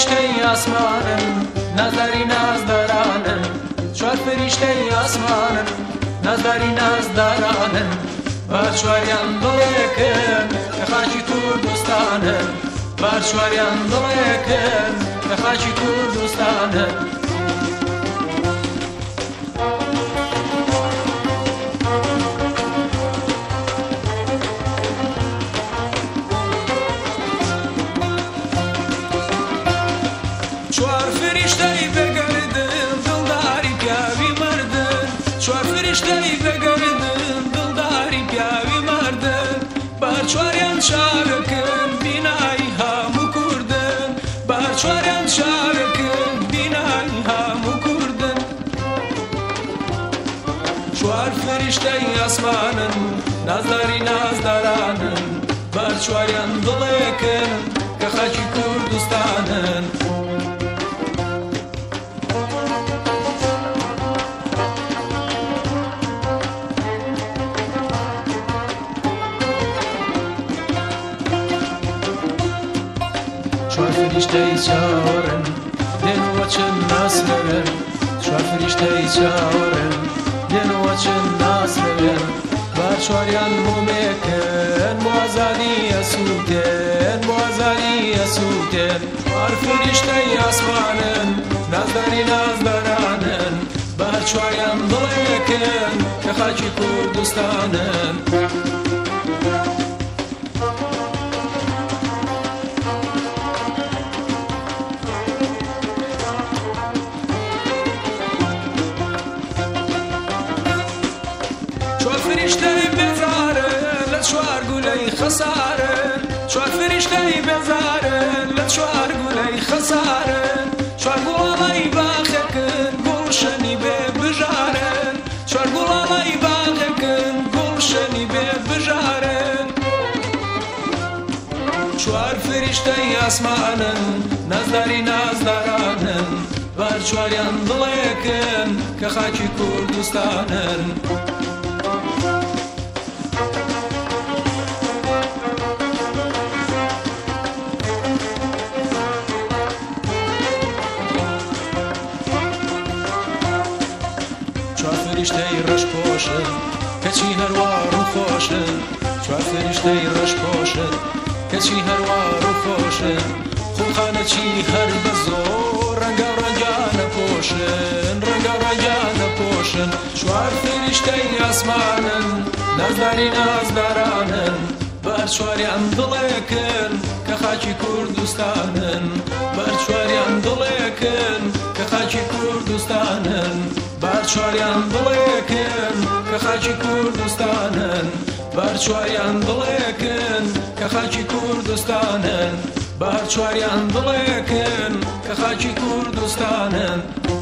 فریشتەی ئاسمانن نازداری نازدارانن چوار فریشتەی ئاسمانن نازداری نازدارانن با چواریان دڵێکن کە خاکی کوردستانن با چواریان دڵێکن کە خاکی کوردستانن چوار فریشتەی بێگەردن دڵداری پیاوی مردن چوار فریشتەی بێگەردن دڵداری پیاوی مردن بار چواریان چاوەکن بینایی هەموو کوردن بار چواریان چاوەکن بینایی هەموو کوردن چوار فریشتەی ئاسمانن نازداری نازدارانن بار چواریان دڵێکن کە خاکی کوردستانن چوار فریشتەی چاوەڕن دێنەوە چەند ناسرەوێن چوار فریشتەی چاوەڕن دێنەوە چەند ناسرەوێن با چواریان مومێکن بۆ ئازادی ئەسووتێن بۆ ئازادی ئەسووتێن چوار فریشتەی ئاسمانن نازداری نازدارانن با چواریان دڵێکن کە خاکی کوردستانن فریشتەی بێزارن لە چوار گولەی خەسارن چوار فریشتەی بێزارن لە چوار گولەی خەسارن چوار گوڵاڵی باخێکن گوڵشەنی بێ بژارن چوار گوڵاڵی باخێکن گوڵشەنی بێ بژارن چوار فریشتەی ئاسمانن نازداری نازدارانن بار چواریان دڵێکن کە خاکی کوردستانن چوار فریشتەی ڕەشپۆشن کەچی هەروە ڕووخۆشن چوار فریشتەی ڕەشپۆشن کەچی هەروە ڕووخۆشن خۆخانەچی هەر بە زۆر ڕەنگە ڕەنگانە پۆشن ڕەنگە ڕەنگانە پۆشن چوار فریشتەی ئاسمانن نازداری نازدارانن بار چواریان دڵێکن کە خاکی کوردستانن بار چواریان دڵێکن کە خاکی کوردستانن بار چواریان دڵێکن کە خاکی کوردستانن بار چواریان دڵێکن کە خاکی کوردستانن بار چواریان دڵێکن کە خاکی کوردستانن